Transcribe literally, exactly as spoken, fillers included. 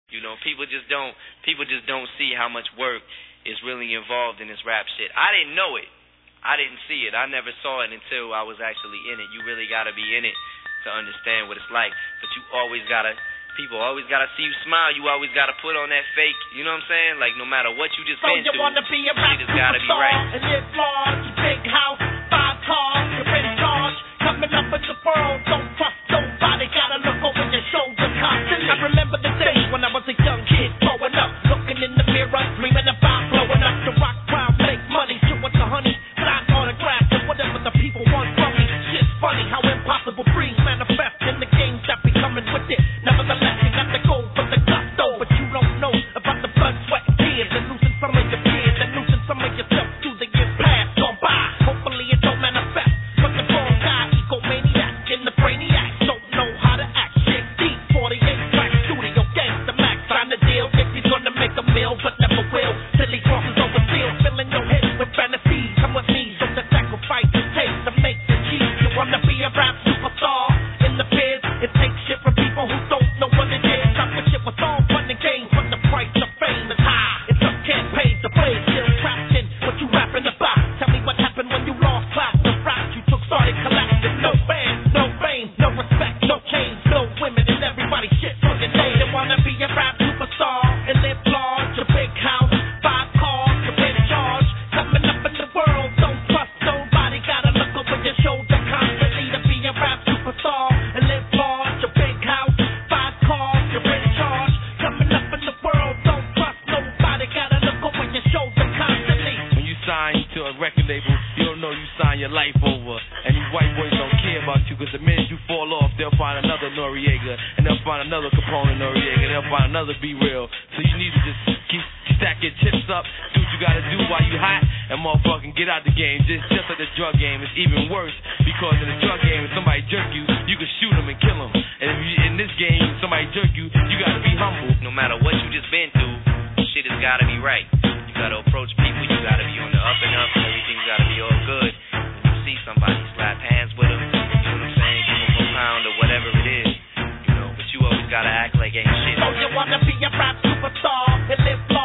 You know, people just don't people just don't see how much work is really involved in this rap shit. I didn't know it. I didn't see it. I never saw it until I was actually in it. You really gotta be in it to understand what it's like. But you always gotta people always gotta see you smile. You always gotta put on that fake, you know what I'm saying? Like no matter what you just so been you through, wanna be a shit has gotta be right. And live large, big house, five cars, you're in charge, coming up in the world, don't trust nobody, gotta look over your shoulder constantly. I remember the days when I was a young kid growing up, looking in the mirror, dreaming about blowing up the rock crowd, make money, shit with the honey, sign autographs, and whatever the people want from me. Shit's funny how impossible dreams manifest in the games that be coming with it. Nevertheless, you got the go for the gusto, but you don't know about the blood, sweat, and tears, and losing some of your peers, and losing some of yourself through the years past gone by. Hopefully it don't manifest, but the wrong guy, egomaniac, in the brainiac, don't know how to act. Shit deep, forty-eight track studio, gangsta max, sign the deal if you're gonna make a meal, but never will. Silly crosses over steel, filling your head with fantasies. Come with me, so the sacrifice it takes to make the cheese. You wanna be a rap superstar in the biz? It takes shit from people who don't know what it is. I wish it was all fun and games, but the price of fame is high. It's just can't pay the play, still trapped in what you rapping about. Tell me what happened when you lost class the rap you took started collapsing. No fans, no fame, no respect, no change, no women, and everybody shit for your name. They wanna be a rap superstar and live large, a big house, five cars, you're in charge, coming up in the world, don't trust nobody, gotta look over your shoulder constantly to be a rap superstar and live large, a big house, five cars, you're in charge, coming up in the world, don't trust nobody, gotta look over your shoulder constantly. When you sign to a record label, you don't know you sign your life over. And these white boys don't care about you, cause the minute you fall off, they'll find another Noriega, and they'll find another Capone Noriega, and they'll find another Be Real. So you need to just keep stack your chips up, do what you gotta do while you hot, and motherfucking get out the game. Just, just like the drug game, it's even worse, because in the drug game, if somebody jerk you, you can shoot them and kill them. And if you, in this game, if somebody jerk you, you gotta be humble. No matter what you just been through, shit has gotta be right. You gotta approach people, you gotta be on the up and up, everything's gotta be all good. When you see somebody, slap hands with them, you know what I'm saying, give them a pound or whatever it is, you know, but you always gotta act like ain't shit. So you wanna be a rap superstar and live